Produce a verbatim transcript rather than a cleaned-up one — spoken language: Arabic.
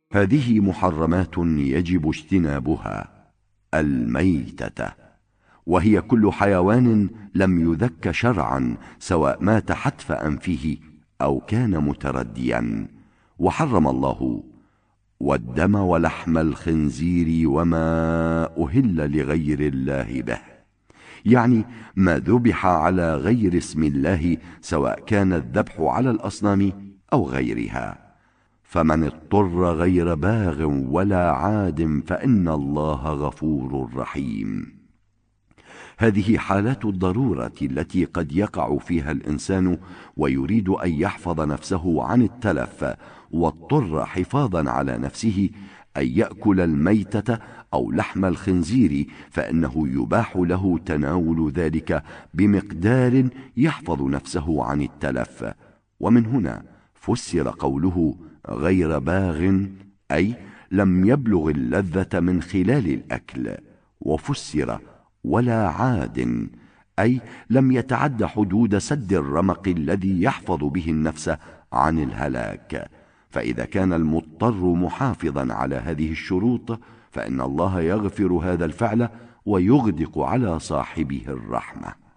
هذه محرمات يجب اجتنابها: الميتة، وهي كل حيوان لم يذك شرعا، سواء مات حتف أنفه أو كان مترديا. وحرم الله والدم ولحم الخنزير وما أهل لغير الله به، يعني ما ذبح على غير اسم الله، سواء كان الذبح على الأصنام أو غيرها. فمن اضطر غير باغ ولا عاد فإن الله غفور رحيم. هذه حالات الضرورة التي قد يقع فيها الإنسان ويريد أن يحفظ نفسه عن التلف، واضطر حفاظا على نفسه أن يأكل الميتة أو لحم الخنزير، فإنه يباح له تناول ذلك بمقدار يحفظ نفسه عن التلف. ومن هنا فسر قوله غير باغ، أي لم يبلغ اللذة من خلال الأكل. وفسر ولا عاد، أي لم يتعد حدود سد الرمق الذي يحفظ به النفس عن الهلاك. فإذا كان المضطر محافظا على هذه الشروط، فإن الله يغفر هذا الفعل ويغدق على صاحبه الرحمة.